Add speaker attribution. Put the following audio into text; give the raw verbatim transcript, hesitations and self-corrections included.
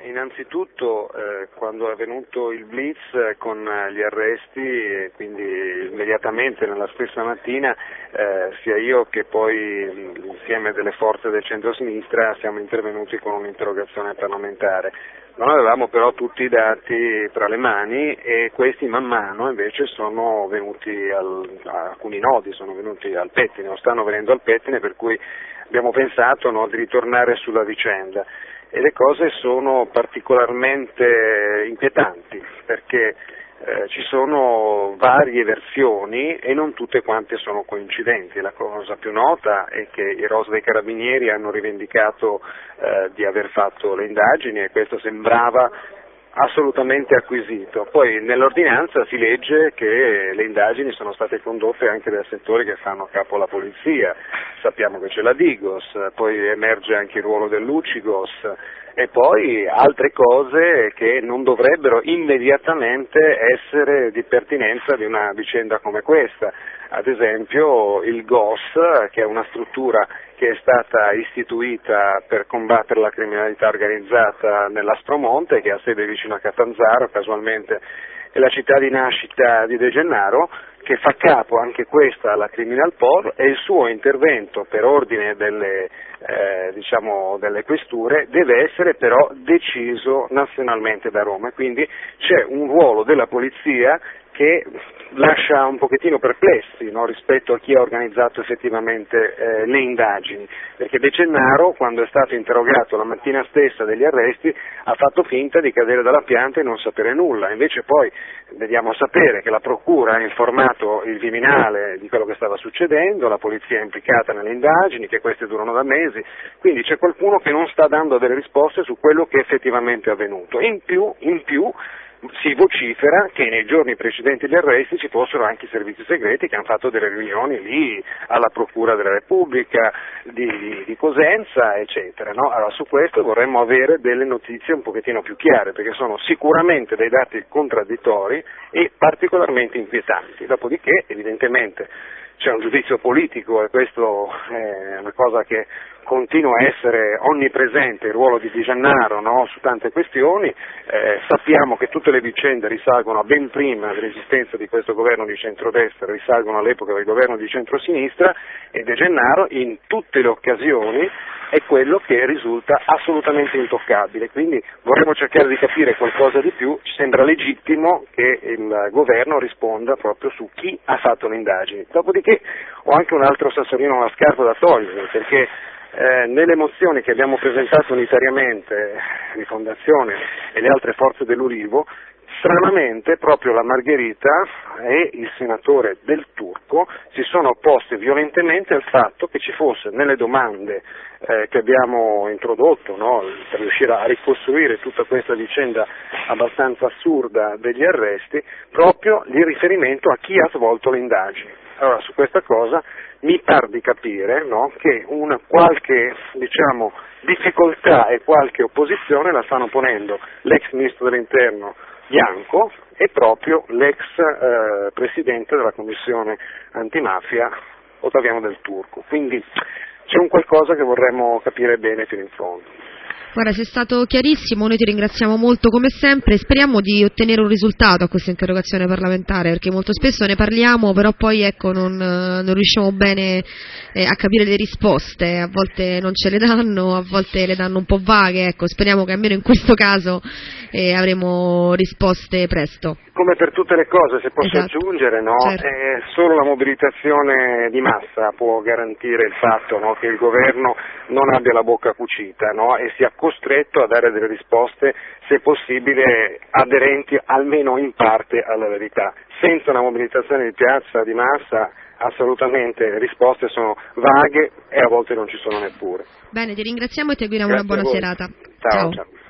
Speaker 1: innanzitutto eh, quando è avvenuto il blitz eh, con gli arresti, e quindi immediatamente nella stessa mattina eh, sia io che poi l'insieme delle forze del centro-sinistra siamo intervenuti con un'interrogazione parlamentare. Non avevamo però tutti i dati tra le mani e questi man mano invece sono venuti al, alcuni nodi sono venuti al pettine o stanno venendo al pettine, per cui abbiamo pensato no, di ritornare sulla vicenda. E le cose sono particolarmente inquietanti perché eh, ci sono varie versioni e non tutte quante sono coincidenti. La cosa più nota è che i R O S dei Carabinieri hanno rivendicato eh, di aver fatto le indagini e questo sembrava assolutamente acquisito. Poi nell'ordinanza si legge che le indagini sono state condotte anche dai settori che fanno capo alla polizia, sappiamo che c'è la Digos, poi emerge anche il ruolo dell'Ucigos e poi altre cose che non dovrebbero immediatamente essere di pertinenza di una vicenda come questa, ad esempio il G O S, che è una struttura che è stata istituita per combattere la criminalità organizzata nell'Aspromonte, che ha sede vicino a Catanzaro, casualmente è la città di nascita di De Gennaro, che fa capo anche questa alla Criminal Pol, e il suo intervento per ordine delle, eh, diciamo, delle questure deve essere però deciso nazionalmente da Roma, quindi c'è un ruolo della polizia che lascia un pochettino perplessi no, rispetto a chi ha organizzato effettivamente eh, le indagini, perché De Gennaro, quando è stato interrogato la mattina stessa degli arresti, ha fatto finta di cadere dalla pianta e non sapere nulla, invece poi vediamo sapere che la procura ha informato il Viminale di quello che stava succedendo, la polizia è implicata nelle indagini, che queste durano da mesi, quindi c'è qualcuno che non sta dando delle risposte su quello che effettivamente è avvenuto. In più, in più si vocifera che nei giorni precedenti agli arresti ci fossero anche i servizi segreti che hanno fatto delle riunioni lì alla Procura della Repubblica di, di, di Cosenza, eccetera. No? Allora su questo vorremmo avere delle notizie un pochettino più chiare, perché sono sicuramente dei dati contraddittori e particolarmente inquietanti. Dopodiché, evidentemente, c'è un giudizio politico e questo è una cosa che continua a essere onnipresente, il ruolo di Di Gennaro no, su tante questioni, eh, sappiamo che tutte le vicende risalgono a ben prima dell'esistenza di questo governo di centrodestra, risalgono all'epoca del governo di centrosinistra e De Gennaro in tutte le occasioni è quello che risulta assolutamente intoccabile, quindi vorremmo cercare di capire qualcosa di più, ci sembra legittimo che il governo risponda proprio su chi ha fatto le indagini. Dopodiché ho anche un altro sassolino alla scarpa da togliere, perché Eh, nelle mozioni che abbiamo presentato unitariamente, Rifondazione e le altre forze dell'Ulivo, stranamente proprio la Margherita e il senatore Del Turco si sono opposti violentemente al fatto che ci fosse nelle domande eh, che abbiamo introdotto no, per riuscire a ricostruire tutta questa vicenda abbastanza assurda degli arresti, proprio il riferimento a chi ha svolto le indagini. Allora su questa cosa mi par di capire no, che una qualche diciamo, difficoltà e qualche opposizione la stanno ponendo l'ex ministro dell'Interno Bianco e proprio l'ex eh, presidente della Commissione antimafia Ottaviano Del Turco. Quindi c'è un qualcosa che vorremmo capire bene fino in fondo.
Speaker 2: Guarda, sei stato chiarissimo, noi ti ringraziamo molto come sempre e speriamo di ottenere un risultato a questa interrogazione parlamentare, perché molto spesso ne parliamo, però poi ecco non, non riusciamo bene eh, a capire le risposte, a volte non ce le danno, a volte le danno un po' vaghe, ecco, speriamo che almeno in questo caso eh, avremo risposte presto.
Speaker 1: Come per tutte le cose, se posso
Speaker 2: esatto.
Speaker 1: aggiungere, no?
Speaker 2: Certo.
Speaker 1: eh, solo la mobilitazione di massa può garantire il fatto no, che il governo non abbia la bocca cucita no, e sia costretto a dare delle risposte, se possibile, aderenti almeno in parte alla verità. Senza una mobilitazione di piazza, di massa, assolutamente le risposte sono vaghe e a volte non ci sono neppure.
Speaker 2: Bene, ti ringraziamo e ti auguriamo una buona serata.
Speaker 1: Ciao.
Speaker 2: Ciao.
Speaker 1: Ciao.